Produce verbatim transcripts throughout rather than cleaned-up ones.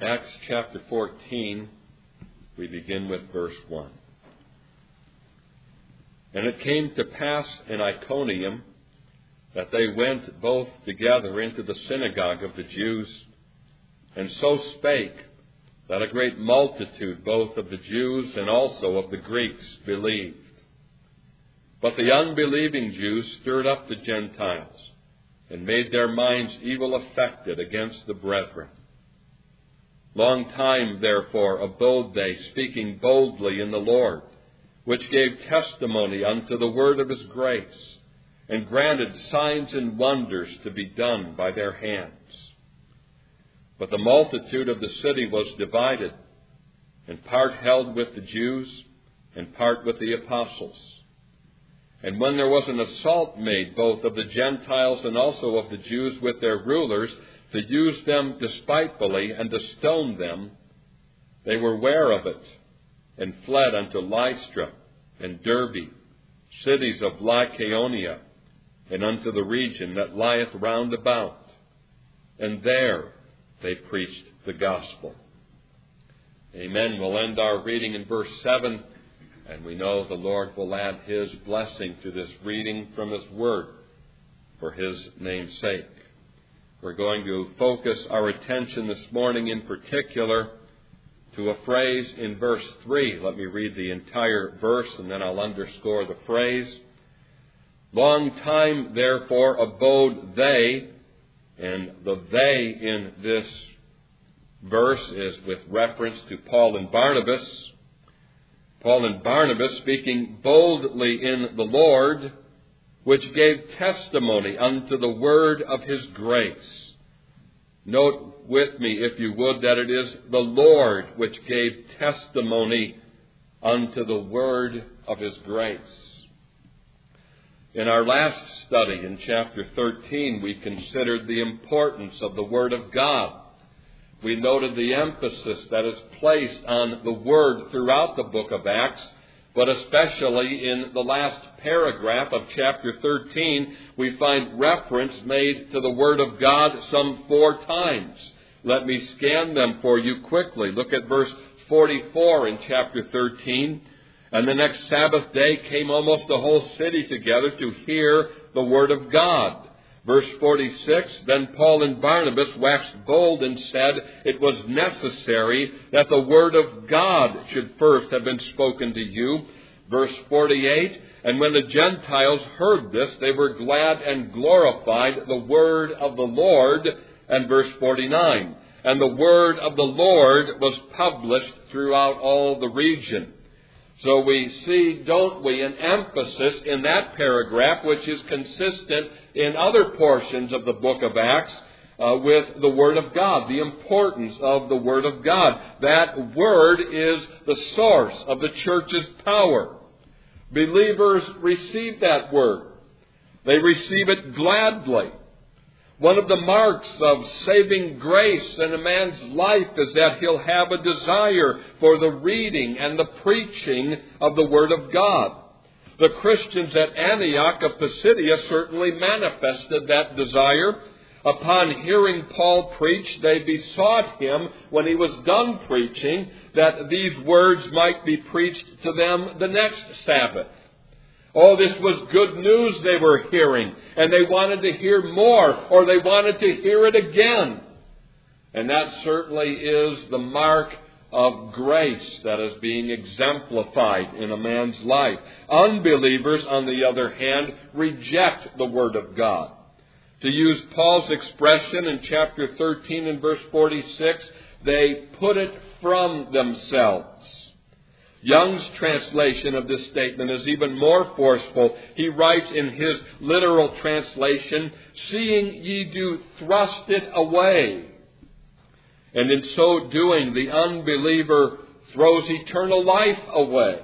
Acts chapter fourteen, we begin with verse one. And it came to pass in Iconium that they went both together into the synagogue of the Jews, and so spake that a great multitude both of the Jews and also of the Greeks believed. But the unbelieving Jews stirred up the Gentiles, and made their minds evil affected against the brethren. Long time, therefore, abode they, speaking boldly in the Lord, which gave testimony unto the word of his grace, and granted signs and wonders to be done by their hands. But the multitude of the city was divided, and part held with the Jews, and part with the apostles. And when there was an assault made both of the Gentiles and also of the Jews with their rulers, to use them despitefully and to stone them, they were ware of it, and fled unto Lystra and Derbe, cities of Lycaonia, and unto the region that lieth round about. And there they preached the gospel. Amen. We'll end our reading in verse seven, and we know the Lord will add his blessing to this reading from his word for his name's sake. We're going to focus our attention this morning in particular to a phrase in verse three. Let me read the entire verse and then I'll underscore the phrase. Long time, therefore, abode they, and the they in this verse is with reference to Paul and Barnabas. Paul and Barnabas speaking boldly in the Lord, which gave testimony unto the word of his grace. Note with me, if you would, that it is the Lord which gave testimony unto the word of his grace. In our last study in chapter thirteen, we considered the importance of the Word of God. We noted the emphasis that is placed on the Word throughout the book of Acts, but especially in the last paragraph of chapter thirteen, we find reference made to the Word of God some four times. Let me scan them for you quickly. Look at verse forty-four in chapter thirteen. And the next Sabbath day came almost the whole city together to hear the word of God. Verse forty-six, then Paul and Barnabas waxed bold and said it was necessary that the word of God should first have been spoken to you. Verse forty-eight, and when the Gentiles heard this, they were glad and glorified the word of the Lord. And verse forty-nine, and the word of the Lord was published throughout all the region. So we see, don't we, an emphasis in that paragraph, which is consistent in other portions of the book of Acts, uh, with the Word of God, the importance of the Word of God. That Word is the source of the church's power. Believers receive that Word. They receive it gladly. One of the marks of saving grace in a man's life is that he'll have a desire for the reading and the preaching of the Word of God. The Christians at Antioch of Pisidia certainly manifested that desire. Upon hearing Paul preach, they besought him, when he was done preaching, that these words might be preached to them the next Sabbath. Oh, this was good news they were hearing, and they wanted to hear more, or they wanted to hear it again. And that certainly is the mark of grace that is being exemplified in a man's life. Unbelievers, on the other hand, reject the Word of God. To use Paul's expression in chapter thirteen and verse forty-six, they put it from themselves. Young's translation of this statement is even more forceful. He writes in his literal translation, seeing ye do thrust it away. And in so doing, the unbeliever throws eternal life away.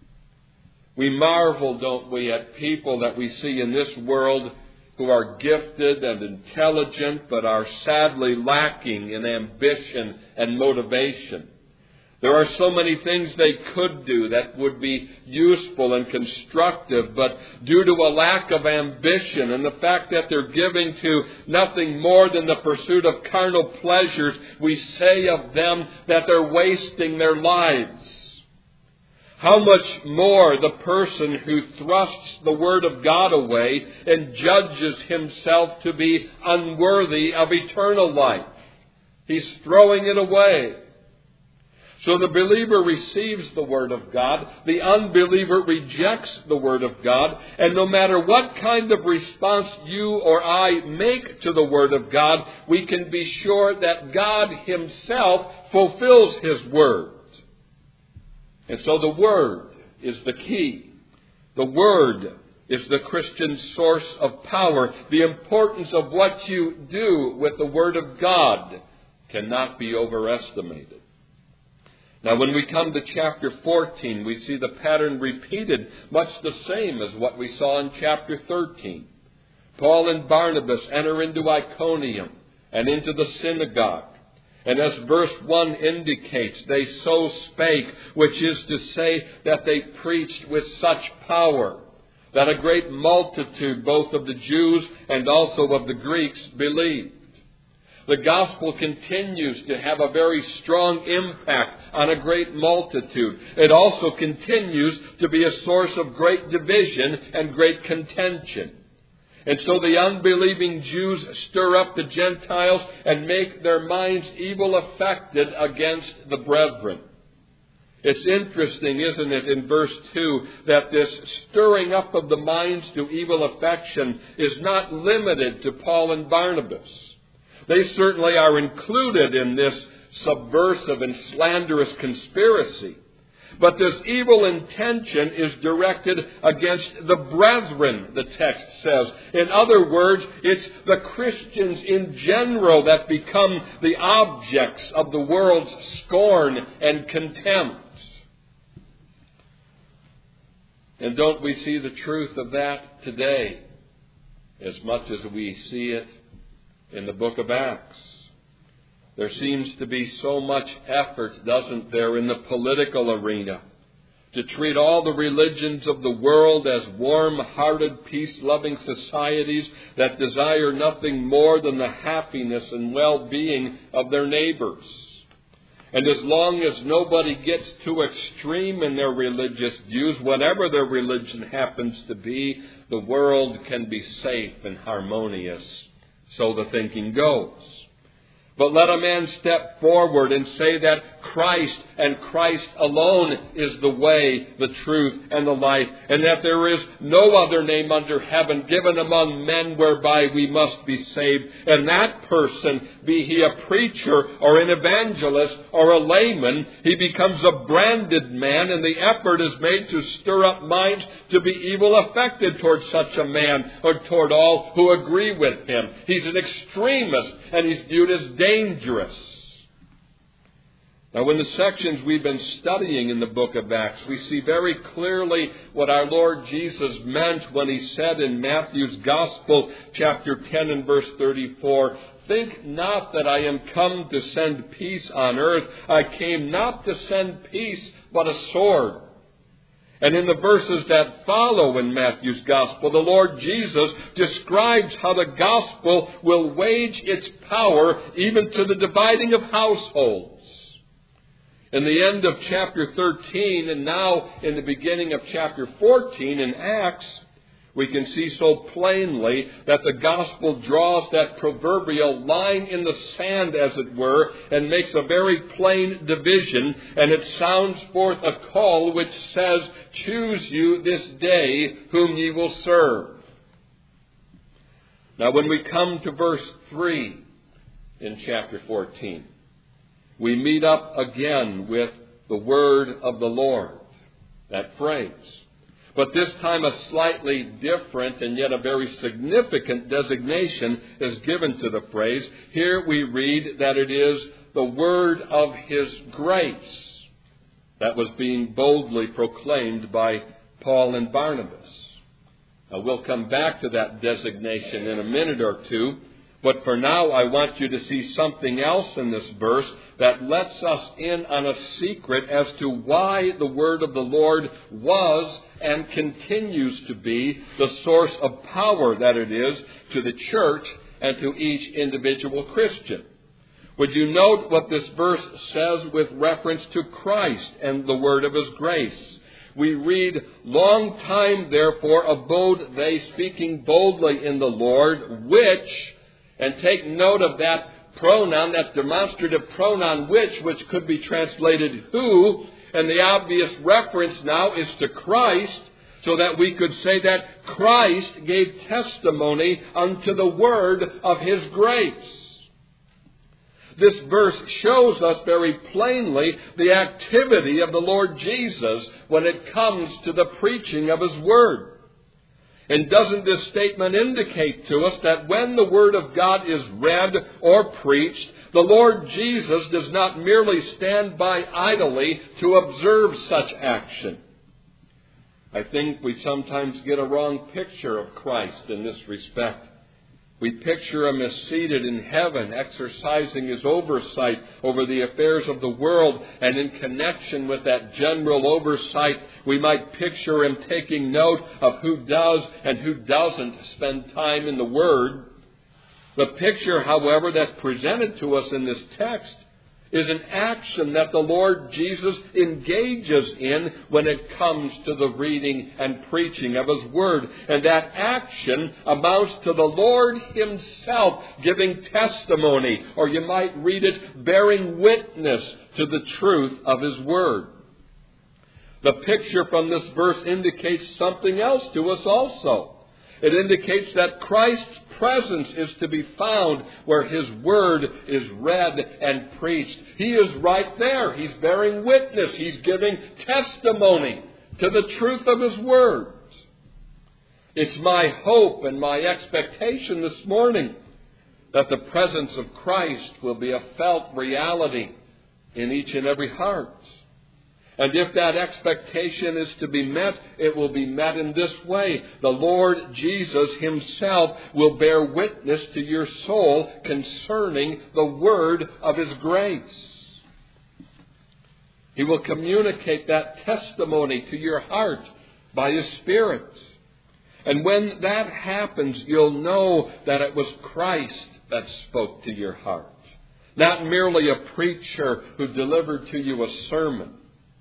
We marvel, don't we, at people that we see in this world who are gifted and intelligent, but are sadly lacking in ambition and motivation. There are so many things they could do that would be useful and constructive, but due to a lack of ambition and the fact that they're giving to nothing more than the pursuit of carnal pleasures, we say of them that they're wasting their lives. How much more the person who thrusts the Word of God away and judges himself to be unworthy of eternal life. He's throwing it away. So the believer receives the Word of God, the unbeliever rejects the Word of God, and no matter what kind of response you or I make to the Word of God, we can be sure that God Himself fulfills His Word. And so the Word is the key. The Word is the Christian source of power. The importance of what you do with the Word of God cannot be overestimated. Now, when we come to chapter fourteen, we see the pattern repeated, much the same as what we saw in chapter thirteen. Paul and Barnabas enter into Iconium and into the synagogue. And as verse one indicates, they so spake, which is to say that they preached with such power that a great multitude, both of the Jews and also of the Greeks, believed. The gospel continues to have a very strong impact on a great multitude. It also continues to be a source of great division and great contention. And so the unbelieving Jews stir up the Gentiles and make their minds evil affected against the brethren. It's interesting, isn't it, in verse two, that this stirring up of the minds to evil affection is not limited to Paul and Barnabas. They certainly are included in this subversive and slanderous conspiracy. But this evil intention is directed against the brethren, the text says. In other words, it's the Christians in general that become the objects of the world's scorn and contempt. And don't we see the truth of that today as much as we see it in the book of Acts? There seems to be so much effort, doesn't there, in the political arena to treat all the religions of the world as warm-hearted, peace-loving societies that desire nothing more than the happiness and well-being of their neighbors. And as long as nobody gets too extreme in their religious views, whatever their religion happens to be, the world can be safe and harmonious. So the thinking goes. But let a man step forward and say that Christ and Christ alone is the way, the truth, and the life, and that there is no other name under heaven given among men whereby we must be saved. And that person, be he a preacher or an evangelist or a layman, he becomes a branded man, and the effort is made to stir up minds to be evil affected toward such a man or toward all who agree with him. He's an extremist, and he's viewed as dangerous. Now, in the sections we've been studying in the book of Acts, we see very clearly what our Lord Jesus meant when he said in Matthew's Gospel, chapter ten and verse thirty-four, "Think not that I am come to send peace on earth. I came not to send peace, but a sword." And in the verses that follow in Matthew's Gospel, the Lord Jesus describes how the gospel will wage its power even to the dividing of households. In the end of chapter thirteen and now in the beginning of chapter fourteen in Acts, we can see so plainly that the gospel draws that proverbial line in the sand, as it were, and makes a very plain division, and it sounds forth a call which says, "Choose you this day whom ye will serve." Now, when we come to verse three in chapter fourteen, we meet up again with the word of the Lord, that phrase. But this time a slightly different and yet a very significant designation is given to the phrase. Here we read that it is the word of His grace that was being boldly proclaimed by Paul and Barnabas. Now, we'll come back to that designation in a minute or two. But for now, I want you to see something else in this verse that lets us in on a secret as to why the word of the Lord was and continues to be the source of power that it is to the church and to each individual Christian. Would you note what this verse says with reference to Christ and the word of his grace? We read, "Long time therefore abode they speaking boldly in the Lord, which," and take note of that pronoun, that demonstrative pronoun which, which could be translated who, and the obvious reference now is to Christ, so that we could say that Christ gave testimony unto the word of his grace. This verse shows us very plainly the activity of the Lord Jesus when it comes to the preaching of his word. And doesn't this statement indicate to us that when the word of God is read or preached, the Lord Jesus does not merely stand by idly to observe such action? I think we sometimes get a wrong picture of Christ in this respect. We picture him as seated in heaven, exercising his oversight over the affairs of the world. And in connection with that general oversight, we might picture him taking note of who does and who doesn't spend time in the Word. The picture, however, that's presented to us in this text is an action that the Lord Jesus engages in when it comes to the reading and preaching of his word. And that action amounts to the Lord himself giving testimony, or you might read it, bearing witness to the truth of his word. The picture from this verse indicates something else to us also. It indicates that Christ's presence is to be found where his word is read and preached. He is right there. He's bearing witness. He's giving testimony to the truth of his words. It's my hope and my expectation this morning that the presence of Christ will be a felt reality in each and every heart. And if that expectation is to be met, it will be met in this way. The Lord Jesus himself will bear witness to your soul concerning the word of his grace. He will communicate that testimony to your heart by his Spirit. And when that happens, you'll know that it was Christ that spoke to your heart, not merely a preacher who delivered to you a sermon.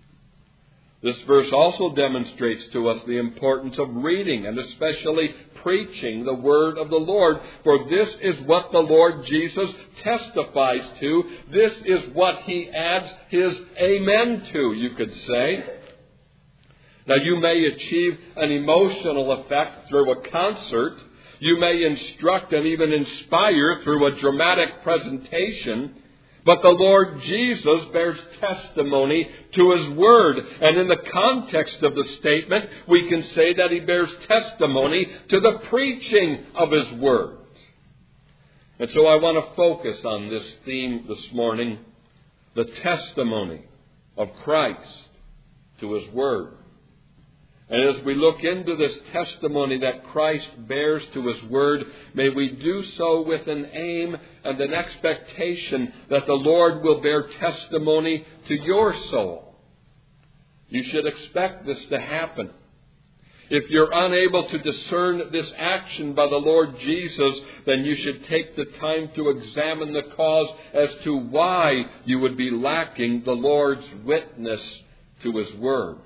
This verse also demonstrates to us the importance of reading and especially preaching the word of the Lord. For this is what the Lord Jesus testifies to. This is what he adds his amen to, you could say. Now, you may achieve an emotional effect through a concert. You may instruct and even inspire through a dramatic presentation. But the Lord Jesus bears testimony to his word. And in the context of the statement, we can say that he bears testimony to the preaching of his word. And so I want to focus on this theme this morning, the testimony of Christ to his word. And as we look into this testimony that Christ bears to his word, may we do so with an aim and an expectation that the Lord will bear testimony to your soul. You should expect this to happen. If you're unable to discern this action by the Lord Jesus, then you should take the time to examine the cause as to why you would be lacking the Lord's witness to his word.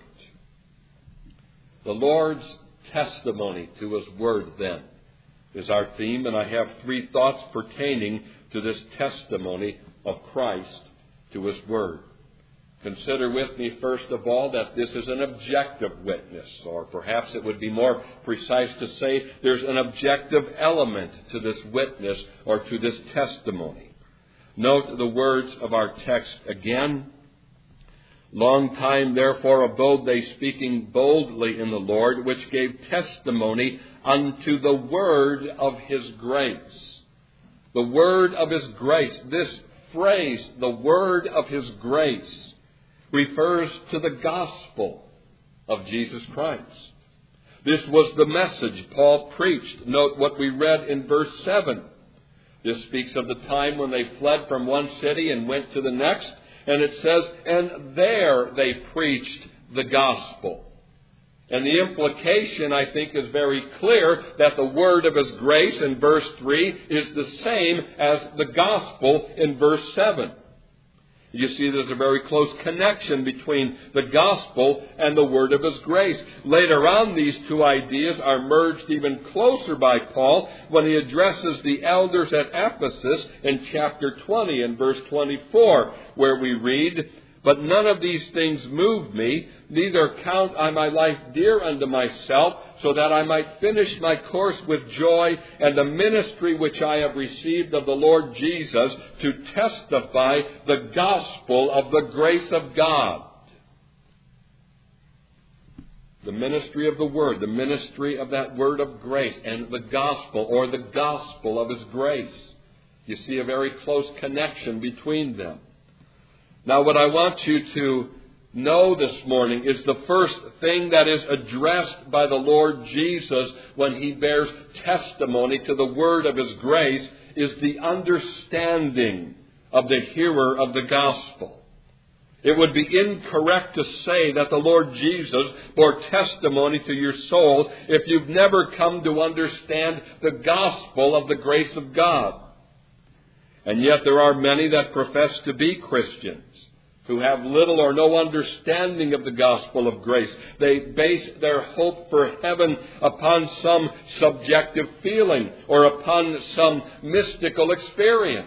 The Lord's testimony to his word, then, is our theme, and I have three thoughts pertaining to this testimony of Christ to his word. Consider with me, first of all, that this is an objective witness, or perhaps it would be more precise to say there's an objective element to this witness or to this testimony. Note the words of our text again. Long time therefore abode they speaking boldly in the Lord, which gave testimony unto the word of his grace. The word of his grace. This phrase, the word of his grace, refers to the gospel of Jesus Christ. This was the message Paul preached. Note what we read in verse seven. This speaks of the time when they fled from one city and went to the next. And it says, and there they preached the gospel. And the implication, I think, is very clear that the word of His grace in verse three is the same as the gospel in verse seven. You see, there's a very close connection between the gospel and the word of His grace. Later on, these two ideas are merged even closer by Paul when he addresses the elders at Ephesus in chapter twenty and verse twenty-four, where we read, "But none of these things move me, neither count I my life dear unto myself, so that I might finish my course with joy and the ministry which I have received of the Lord Jesus to testify the gospel of the grace of God." The ministry of the Word, the ministry of that word of grace, and the gospel, or the gospel of His grace. You see a very close connection between them. Now, what I want you to know this morning is the first thing that is addressed by the Lord Jesus when He bears testimony to the word of His grace is the understanding of the hearer of the gospel. It would be incorrect to say that the Lord Jesus bore testimony to your soul if you've never come to understand the gospel of the grace of God. And yet there are many that profess to be Christians who have little or no understanding of the gospel of grace. They base their hope for heaven upon some subjective feeling or upon some mystical experience.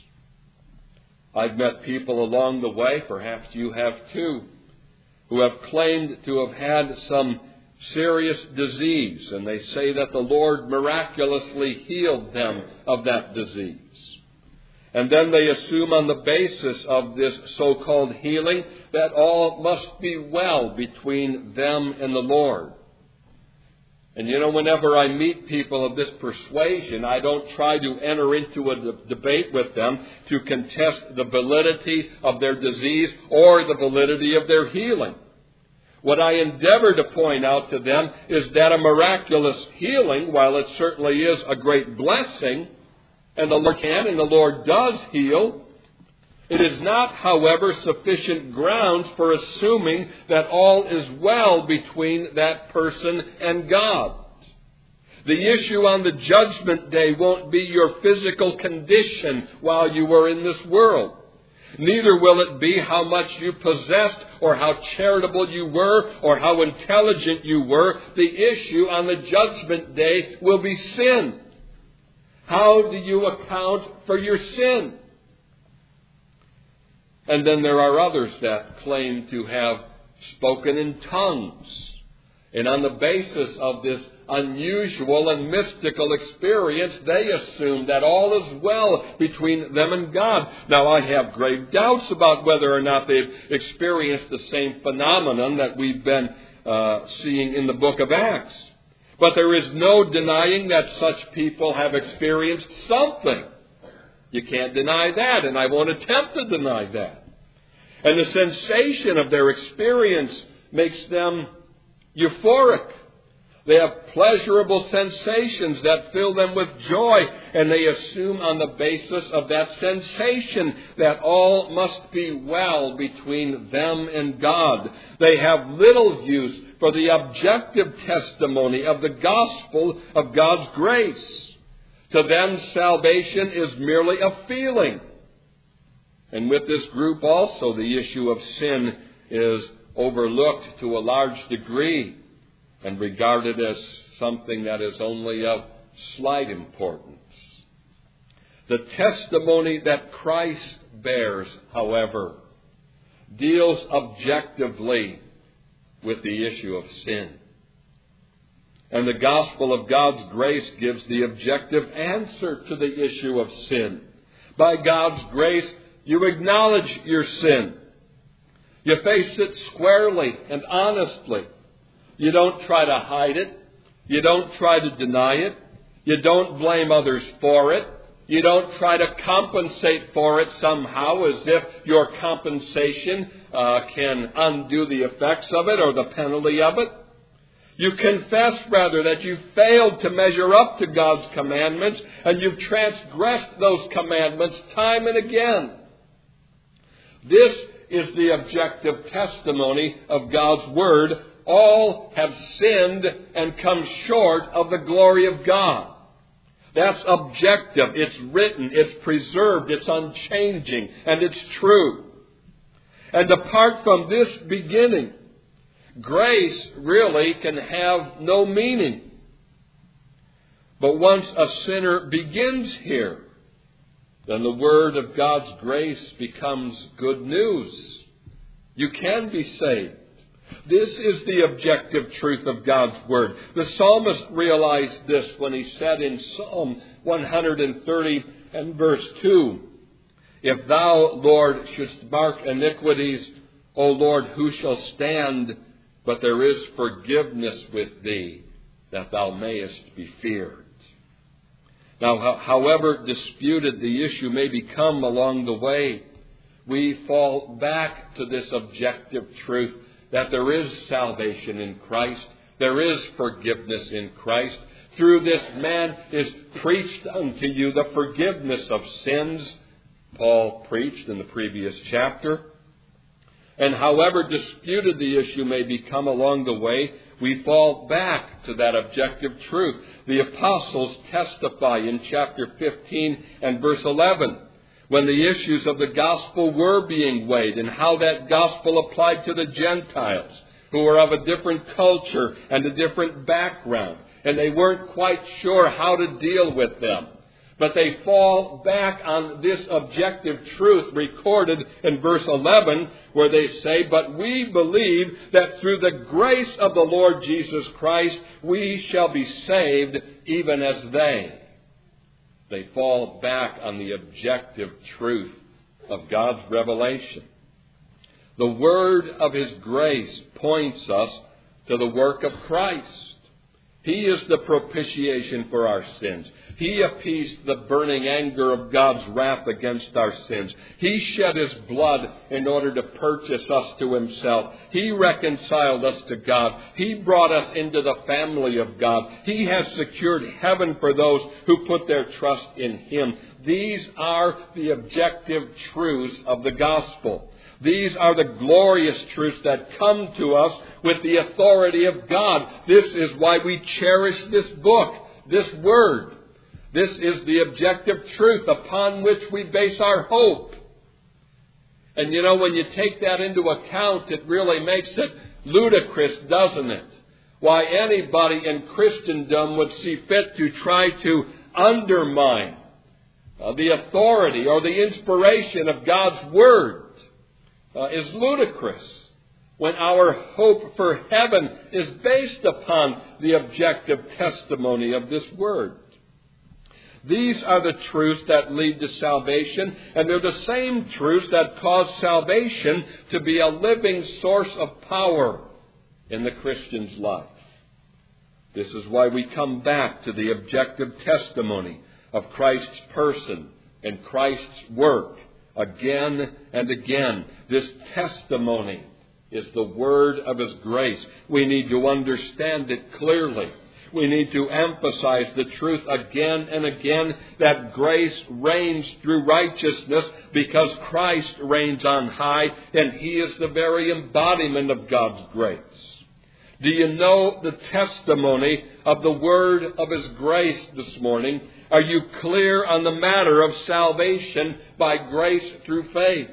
I've met people along the way, perhaps you have too, who have claimed to have had some serious disease, and they say that the Lord miraculously healed them of that disease. And then they assume on the basis of this so-called healing that all must be well between them and the Lord. And you know, whenever I meet people of this persuasion, I don't try to enter into a de- debate with them to contest the validity of their disease or the validity of their healing. What I endeavor to point out to them is that a miraculous healing, while it certainly is a great blessing, and the Lord can and the Lord does heal, it is not, however, sufficient grounds for assuming that all is well between that person and God. The issue on the judgment day won't be your physical condition while you were in this world. Neither will it be how much you possessed or how charitable you were or how intelligent you were. The issue on the judgment day will be sin. How do you account for your sin? And then there are others that claim to have spoken in tongues. And on the basis of this unusual and mystical experience, they assume that all is well between them and God. Now, I have grave doubts about whether or not they've experienced the same phenomenon that we've been uh, seeing in the book of Acts. But there is no denying that such people have experienced something. You can't deny that, and I won't attempt to deny that. And the sensation of their experience makes them euphoric. They have pleasurable sensations that fill them with joy, and they assume on the basis of that sensation that all must be well between them and God. They have little use for the objective testimony of the gospel of God's grace. To them, salvation is merely a feeling. And with this group also, the issue of sin is overlooked to a large degree and regarded as something that is only of slight importance. The testimony that Christ bears, however, deals objectively with the issue of sin. And the gospel of God's grace gives the objective answer to the issue of sin. By God's grace, you acknowledge your sin. You face it squarely and honestly. You don't try to hide it. You don't try to deny it. You don't blame others for it. You don't try to compensate for it somehow as if your compensation uh, can undo the effects of it or the penalty of it. You confess, rather, that you've failed to measure up to God's commandments, and you've transgressed those commandments time and again. This is the objective testimony of God's Word. All have sinned and come short of the glory of God. That's objective. It's written, it's preserved, it's unchanging, and it's true. And apart from this beginning, grace really can have no meaning. But once a sinner begins here, then the word of God's grace becomes good news. You can be saved. This is the objective truth of God's word. The psalmist realized this when he said in Psalm one thirty and verse two, "If thou, Lord, shouldst mark iniquities, O Lord, who shall stand? But there is forgiveness with thee, that thou mayest be feared." Now, however disputed the issue may become along the way, we fall back to this objective truth that there is salvation in Christ. There is forgiveness in Christ. Through this man is preached unto you the forgiveness of sins, Paul preached in the previous chapter. And however disputed the issue may become along the way, we fall back to that objective truth. The apostles testify in chapter fifteen and verse eleven, when the issues of the gospel were being weighed and how that gospel applied to the Gentiles, who were of a different culture and a different background, and they weren't quite sure how to deal with them. But they fall back on this objective truth recorded in verse eleven, where they say, "But we believe that through the grace of the Lord Jesus Christ, we shall be saved even as they." They fall back on the objective truth of God's revelation. The word of His grace points us to the work of Christ. He is the propitiation for our sins. He appeased the burning anger of God's wrath against our sins. He shed His blood in order to purchase us to Himself. He reconciled us to God. He brought us into the family of God. He has secured heaven for those who put their trust in Him. These are the objective truths of the gospel. These are the glorious truths that come to us with the authority of God. This is why we cherish this book, this word. This is the objective truth upon which we base our hope. And you know, when you take that into account, it really makes it ludicrous, doesn't it? Why anybody in Christendom would see fit to try to undermine uh, the authority or the inspiration of God's word. Uh, is ludicrous when our hope for heaven is based upon the objective testimony of this word. These are the truths that lead to salvation, and they're the same truths that cause salvation to be a living source of power in the Christian's life. This is why we come back to the objective testimony of Christ's person and Christ's work. Again and again, this testimony is the word of His grace. We need to understand it clearly. We need to emphasize the truth again and again that grace reigns through righteousness because Christ reigns on high, and He is the very embodiment of God's grace. Do you know the testimony of the word of His grace this morning? Are you clear on the matter of salvation by grace through faith?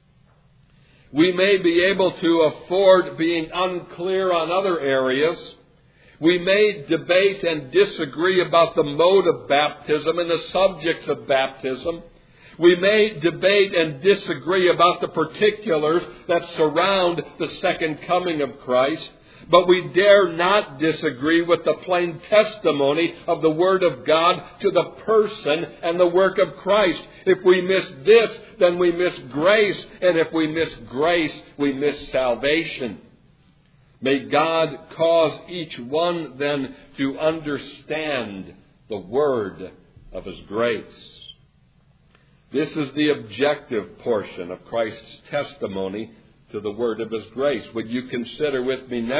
We may be able to afford being unclear on other areas. We may debate and disagree about the mode of baptism and the subjects of baptism. We may debate and disagree about the particulars that surround the second coming of Christ. But we dare not disagree with the plain testimony of the Word of God to the person and the work of Christ. If we miss this, then we miss grace. And if we miss grace, we miss salvation. May God cause each one then to understand the Word of His grace. This is the objective portion of Christ's testimony to the word of His grace. Would you consider with me next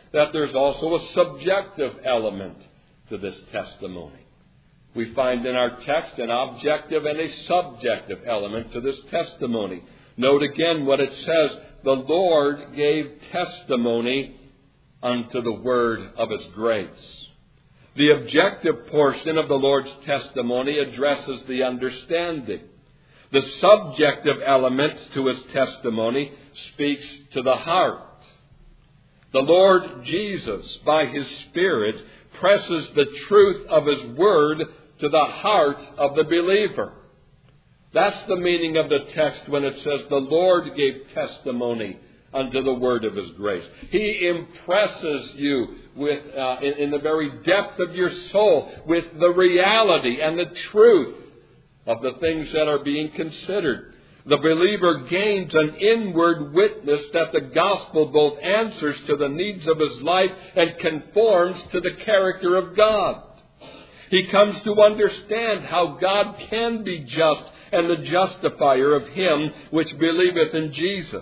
that there's also a subjective element to this testimony. We find in our text an objective and a subjective element to this testimony. Note again what it says. The Lord gave testimony unto the word of His grace. The objective portion of the Lord's testimony addresses the understanding. The subjective element to His testimony speaks to the heart. The Lord Jesus, by His Spirit, presses the truth of His word to the heart of the believer. That's the meaning of the text when it says the Lord gave testimony unto the word of His grace. He impresses you with, uh, in, in the very depth of your soul with the reality and the truth of the things that are being considered. The believer gains an inward witness that the gospel both answers to the needs of his life and conforms to the character of God. He comes to understand how God can be just and the justifier of him which believeth in Jesus.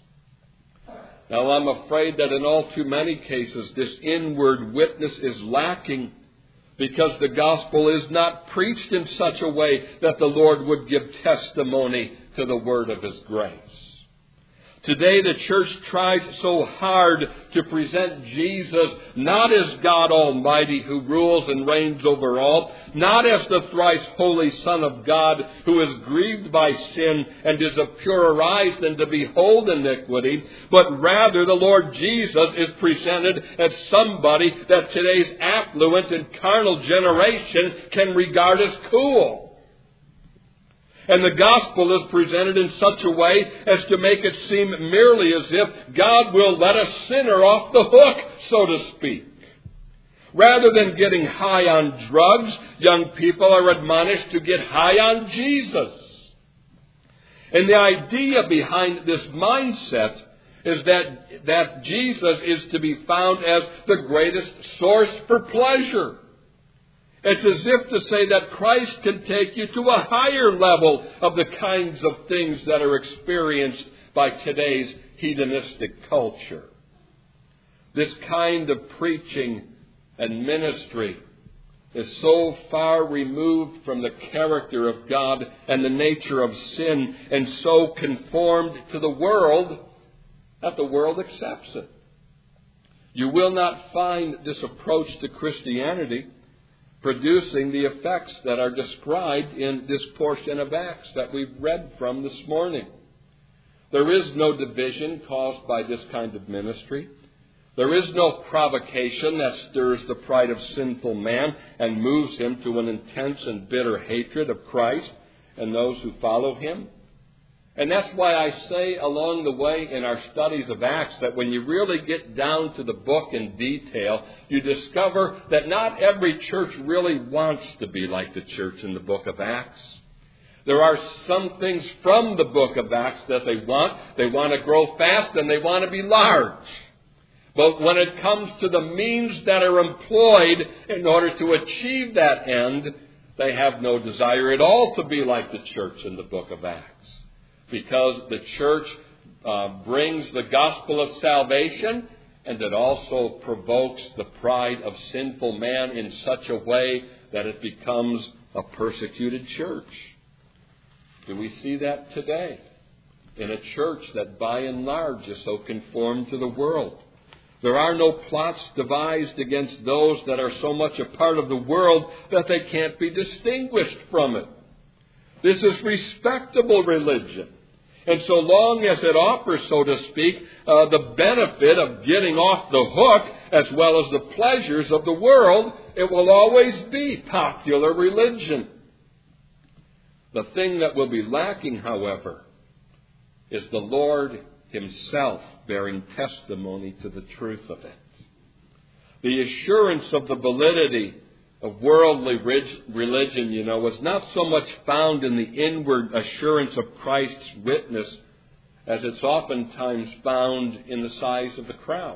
Now, I'm afraid that in all too many cases, this inward witness is lacking because the gospel is not preached in such a way that the Lord would give testimony to the word of His grace. Today, the church tries so hard to present Jesus not as God Almighty who rules and reigns over all, not as the thrice holy Son of God who is grieved by sin and is of purer eyes than to behold iniquity, but rather the Lord Jesus is presented as somebody that today's affluent and carnal generation can regard as cool. And the gospel is presented in such a way as to make it seem merely as if God will let a sinner off the hook, so to speak. Rather than getting high on drugs, young people are admonished to get high on Jesus. And the idea behind this mindset is that, that Jesus is to be found as the greatest source for pleasure. It's as if to say that Christ can take you to a higher level of the kinds of things that are experienced by today's hedonistic culture. This kind of preaching and ministry is so far removed from the character of God and the nature of sin and so conformed to the world that the world accepts it. You will not find this approach to Christianity producing the effects that are described in this portion of Acts that we've read from this morning. There is no division caused by this kind of ministry. There is no provocation that stirs the pride of sinful man and moves him to an intense and bitter hatred of Christ and those who follow Him. And that's why I say along the way in our studies of Acts that when you really get down to the book in detail, you discover that not every church really wants to be like the church in the book of Acts. There are some things from the book of Acts that they want. They want to grow fast and they want to be large. But when it comes to the means that are employed in order to achieve that end, they have no desire at all to be like the church in the book of Acts. Because the church uh, brings the gospel of salvation, and it also provokes the pride of sinful man in such a way that it becomes a persecuted church. Do we see that today in a church that by and large is so conformed to the world? There are no plots devised against those that are so much a part of the world that they can't be distinguished from it. This is respectable religion. And so long as it offers, so to speak, uh, the benefit of getting off the hook as well as the pleasures of the world, it will always be popular religion. The thing that will be lacking, however, is the Lord Himself bearing testimony to the truth of it. The assurance of the validity of worldly religion, you know, was not so much found in the inward assurance of Christ's witness as it's oftentimes found in the size of the crowd.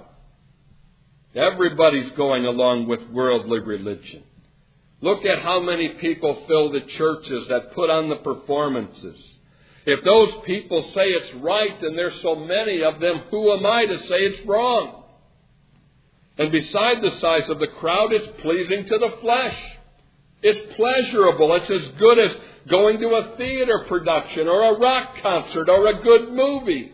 Everybody's going along with worldly religion. Look at how many people fill the churches that put on the performances. If those people say it's right and there's so many of them, who am I to say it's wrong? And beside the size of the crowd, it's pleasing to the flesh. It's pleasurable. It's as good as going to a theater production or a rock concert or a good movie.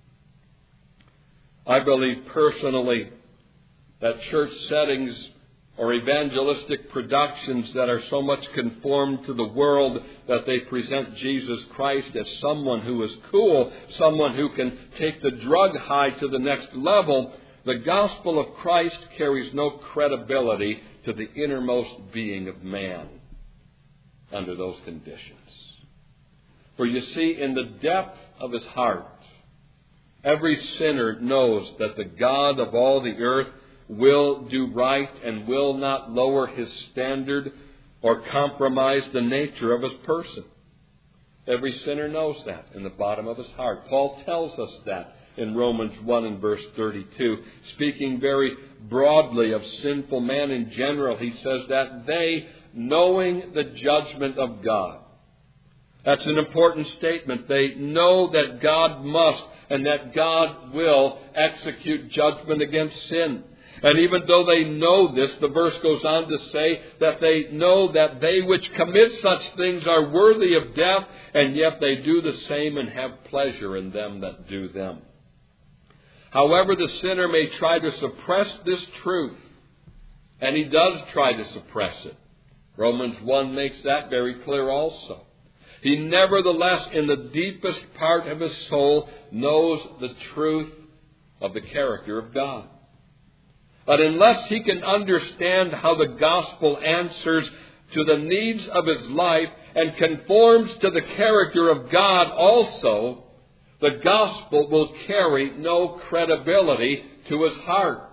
I believe personally that church settings or evangelistic productions that are so much conformed to the world that they present Jesus Christ as someone who is cool, someone who can take the drug high to the next level, the gospel of Christ carries no credibility to the innermost being of man under those conditions. For you see, in the depth of his heart, every sinner knows that the God of all the earth will do right and will not lower his standard or compromise the nature of his person. Every sinner knows that in the bottom of his heart. Paul tells us that in Romans one and verse thirty-two. Speaking very broadly of sinful man in general, he says that they, knowing the judgment of God. That's an important statement. They know that God must and that God will execute judgment against sin. And even though they know this, the verse goes on to say that they know that they which commit such things are worthy of death, and yet they do the same and have pleasure in them that do them. However, the sinner may try to suppress this truth, and he does try to suppress it. Romans one makes that very clear also. He nevertheless, in the deepest part of his soul, knows the truth of the character of God. But unless he can understand how the gospel answers to the needs of his life and conforms to the character of God also, the gospel will carry no credibility to his heart.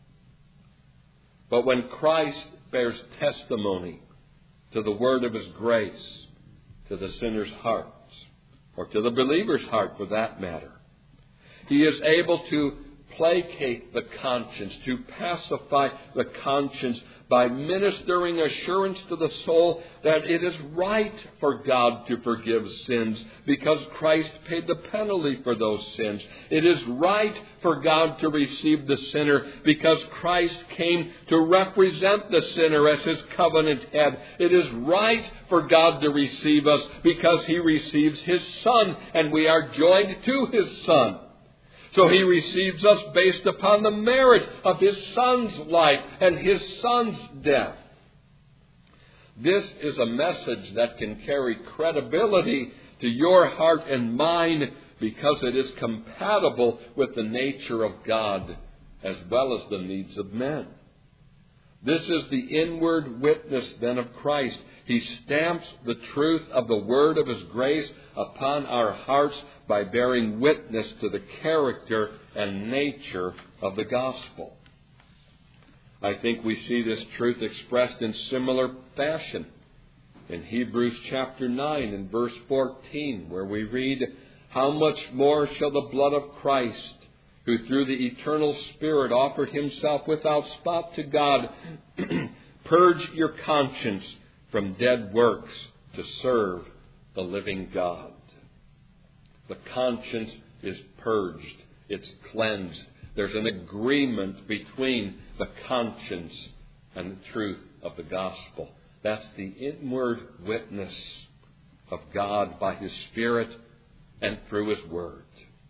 But when Christ bears testimony to the word of his grace, to the sinner's heart, or to the believer's heart for that matter, he is able to placate the conscience, to pacify the conscience by ministering assurance to the soul that it is right for God to forgive sins because Christ paid the penalty for those sins. It is right for God to receive the sinner because Christ came to represent the sinner as his covenant head. It is right for God to receive us because he receives his Son and we are joined to his Son. So he receives us based upon the merit of his Son's life and his Son's death. This is a message that can carry credibility to your heart and mine because it is compatible with the nature of God as well as the needs of men. This is the inward witness then of Christ. He stamps the truth of the word of his grace upon our hearts by bearing witness to the character and nature of the gospel. I think we see this truth expressed in similar fashion in Hebrews chapter nine and verse fourteen, where we read, "How much more shall the blood of Christ, who through the eternal Spirit offered himself without spot to God, purge your conscience from dead works to serve the living God." The conscience is purged. It's cleansed. There's an agreement between the conscience and the truth of the gospel. That's the inward witness of God by his Spirit and through his word.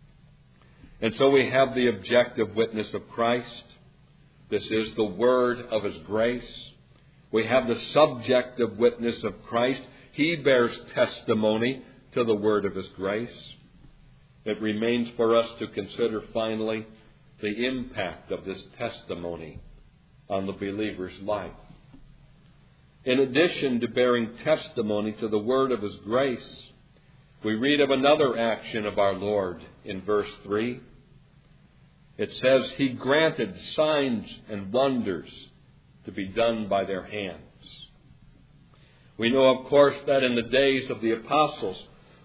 And so we have the objective witness of Christ. This is the word of his grace. We have the subjective witness of Christ. He bears testimony to the word of his grace. It remains for us to consider finally the impact of this testimony on the believer's life. In addition to bearing testimony to the word of his grace, we read of another action of our Lord in verse three. It says, he granted signs and wonders to be done by their hands. We know, of course, that in the days of the apostles,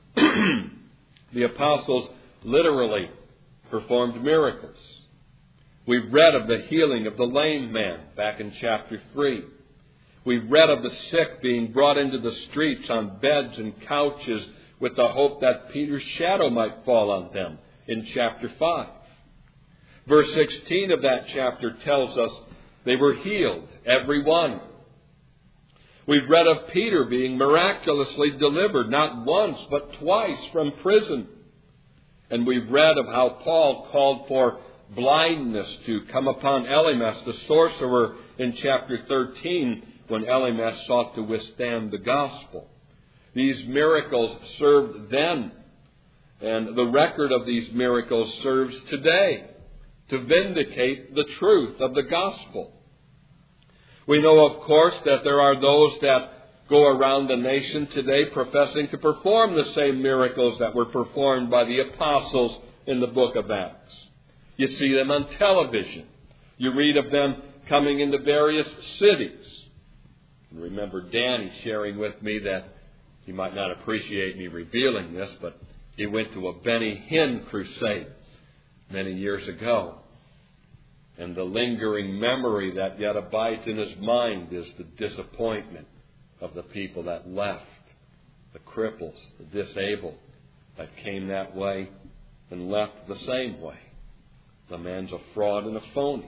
the apostles literally performed miracles. We've read of the healing of the lame man back in chapter three. We've read of the sick being brought into the streets on beds and couches with the hope that Peter's shadow might fall on them in chapter five. Verse sixteen of that chapter tells us they were healed, every one. We've read of Peter being miraculously delivered, not once, but twice from prison. And we've read of how Paul called for blindness to come upon Elymas, the sorcerer, in chapter thirteen, when Elymas sought to withstand the gospel. These miracles served then, and the record of these miracles serves today to vindicate the truth of the gospel. We know, of course, that there are those that go around the nation today professing to perform the same miracles that were performed by the apostles in the book of Acts. You see them on television. You read of them coming into various cities. And remember Danny sharing with me that he might not appreciate me revealing this, but he went to a Benny Hinn crusade many years ago. And the lingering memory that yet abides in his mind is the disappointment of the people that left, the cripples, the disabled that came that way and left the same way. The man's a fraud and a phony.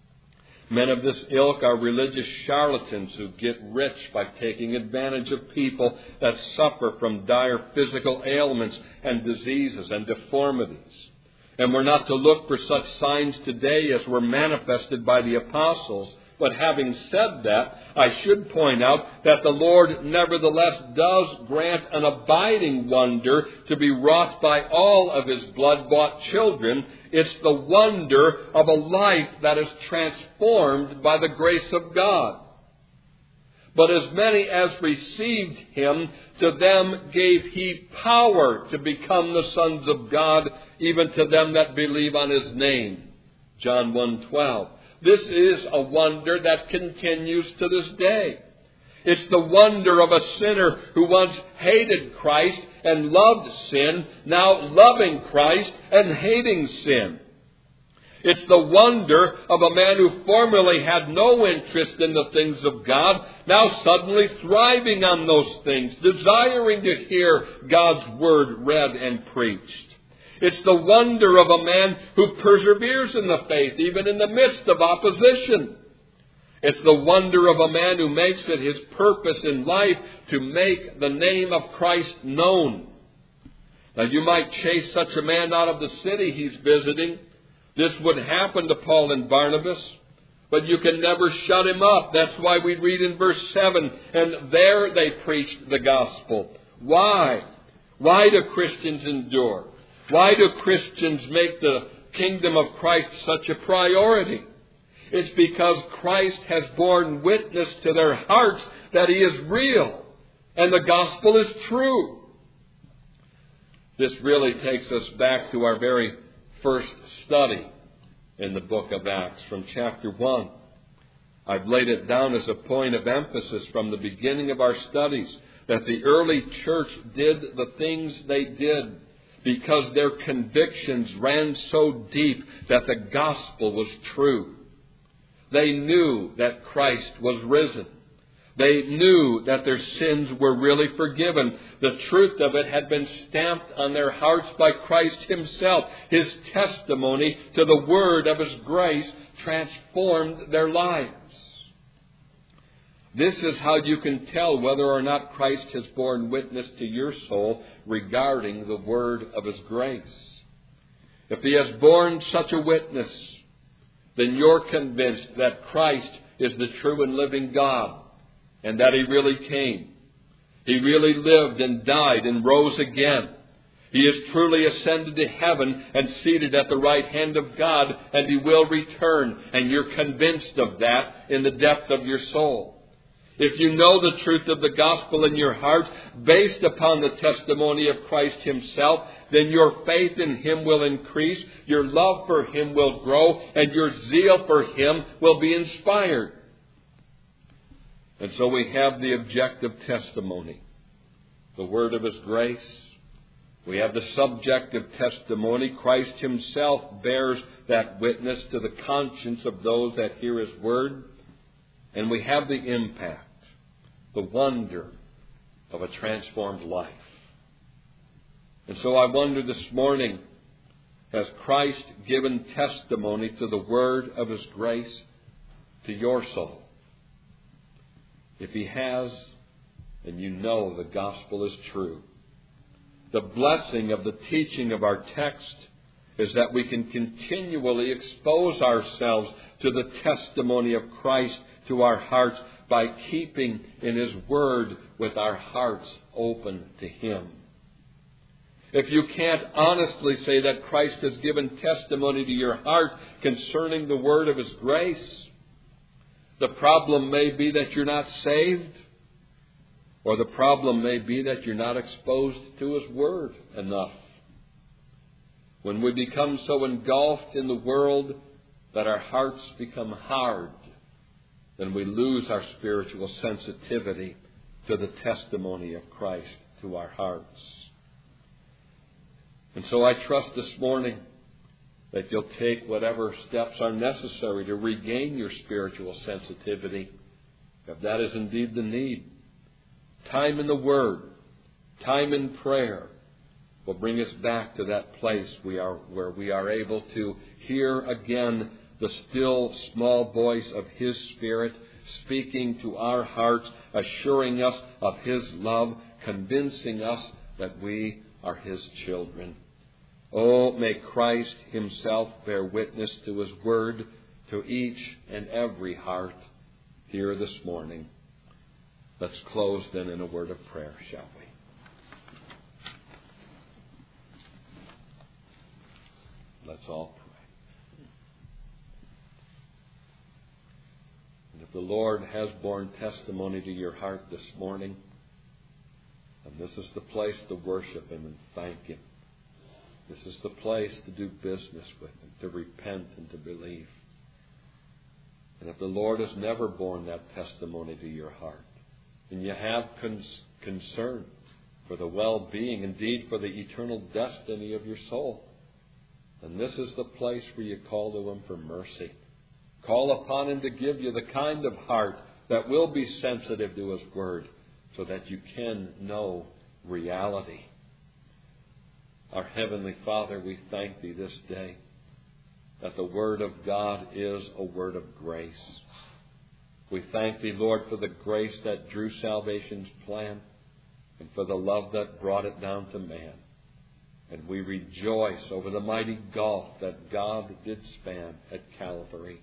Men of this ilk are religious charlatans who get rich by taking advantage of people that suffer from dire physical ailments and diseases and deformities. And we're not to look for such signs today as were manifested by the apostles. But having said that, I should point out that the Lord nevertheless does grant an abiding wonder to be wrought by all of His blood-bought children. It's the wonder of a life that is transformed by the grace of God. But as many as received Him, to them gave He power to become the sons of God, even to them that believe on His name. John one twelve. This is a wonder that continues to this day. It's the wonder of a sinner who once hated Christ and loved sin, now loving Christ and hating sin. It's the wonder of a man who formerly had no interest in the things of God, now suddenly thriving on those things, desiring to hear God's word read and preached. It's the wonder of a man who perseveres in the faith, even in the midst of opposition. It's the wonder of a man who makes it his purpose in life to make the name of Christ known. Now, you might chase such a man out of the city he's visiting. This would happen to Paul and Barnabas, but you can never shut him up. That's why we read in verse seven, and there they preached the gospel. Why? Why do Christians endure? Why do Christians make the kingdom of Christ such a priority? It's because Christ has borne witness to their hearts that He is real and the gospel is true. This really takes us back to our very first study in the book of Acts from chapter one. I've laid it down as a point of emphasis from the beginning of our studies that the early church did the things they did because their convictions ran so deep that the gospel was true. They knew that Christ was risen. They knew that their sins were really forgiven. The truth of it had been stamped on their hearts by Christ Himself. His testimony to the word of His grace transformed their lives. This is how you can tell whether or not Christ has borne witness to your soul regarding the word of His grace. If He has borne such a witness, then you're convinced that Christ is the true and living God and that He really came. He really lived and died and rose again. He is truly ascended to heaven and seated at the right hand of God, and He will return, and you're convinced of that in the depth of your soul. If you know the truth of the gospel in your heart, based upon the testimony of Christ Himself, then your faith in Him will increase, your love for Him will grow, and your zeal for Him will be inspired. And so we have the objective testimony, the word of His grace. We have the subjective testimony. Christ Himself bears that witness to the conscience of those that hear His word. And we have the impact, the wonder of a transformed life. And so I wonder this morning, Has Christ given testimony to the word of His grace to your soul? If He has, then you know the gospel is true. The blessing of the teaching of our text is that we can continually expose ourselves to the testimony of Christ to our hearts by keeping in His Word with our hearts open to Him. If you can't honestly say that Christ has given testimony to your heart concerning the word of His grace, the problem may be that you're not saved, or the problem may be that you're not exposed to His Word enough. When we become so engulfed in the world that our hearts become hard, then we lose our spiritual sensitivity to the testimony of Christ to our hearts. And so I trust this morning that you'll take whatever steps are necessary to regain your spiritual sensitivity, if that is indeed the need. Time in the Word, time in prayer will bring us back to that place we are, where we are able to hear again the still small voice of His Spirit speaking to our hearts, assuring us of His love, convincing us that we are His children. Oh, may Christ Himself bear witness to His Word to each and every heart here this morning. Let's close then in a word of prayer, shall we? Let's all pray. And if the Lord has borne testimony to your heart this morning, then this is the place to worship Him and thank Him. This is the place to do business with Him, to repent and to believe. And if the Lord has never borne that testimony to your heart, and you have cons- concern for the well-being, indeed for the eternal destiny of your soul, then this is the place where you call to Him for mercy. Call upon Him to give you the kind of heart that will be sensitive to His Word so that you can know reality. Our Heavenly Father, we thank Thee this day that the Word of God is a word of grace. We thank Thee, Lord, for the grace that drew salvation's plan and for the love that brought it down to man. And we rejoice over the mighty gulf that God did span at Calvary.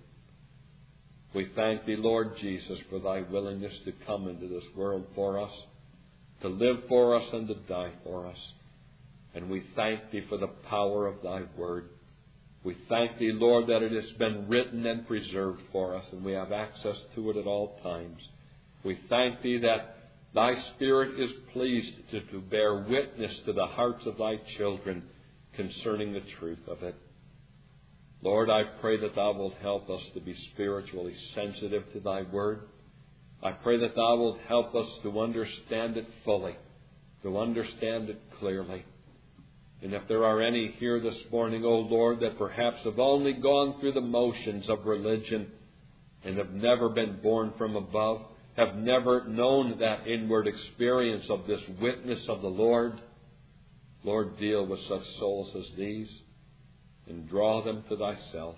We thank Thee, Lord Jesus, for Thy willingness to come into this world for us, to live for us and to die for us. And we thank Thee for the power of Thy Word. We thank Thee, Lord, that it has been written and preserved for us, and we have access to it at all times. We thank Thee that Thy Spirit is pleased to, to bear witness to the hearts of Thy children concerning the truth of it. Lord, I pray that Thou wilt help us to be spiritually sensitive to Thy Word. I pray that Thou wilt help us to understand it fully, to understand it clearly. And if there are any here this morning, O Lord, that perhaps have only gone through the motions of religion and have never been born from above, have never known that inward experience of this witness of the Lord, Lord, deal with such souls as these and draw them to Thyself.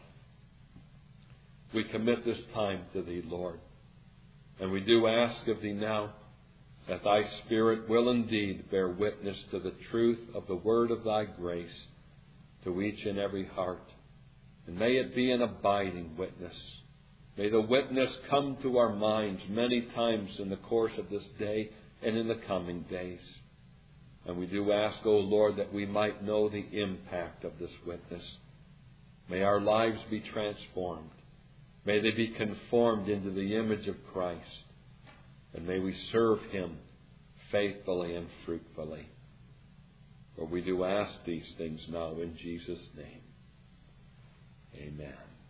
We commit this time to Thee, Lord, and we do ask of Thee now that Thy Spirit will indeed bear witness to the truth of the word of Thy grace to each and every heart. And may it be an abiding witness. May the witness come to our minds many times in the course of this day and in the coming days. And we do ask, O Lord, that we might know the impact of this witness. May our lives be transformed. May they be conformed into the image of Christ. And may we serve Him faithfully and fruitfully. For we do ask these things now in Jesus' name. Amen.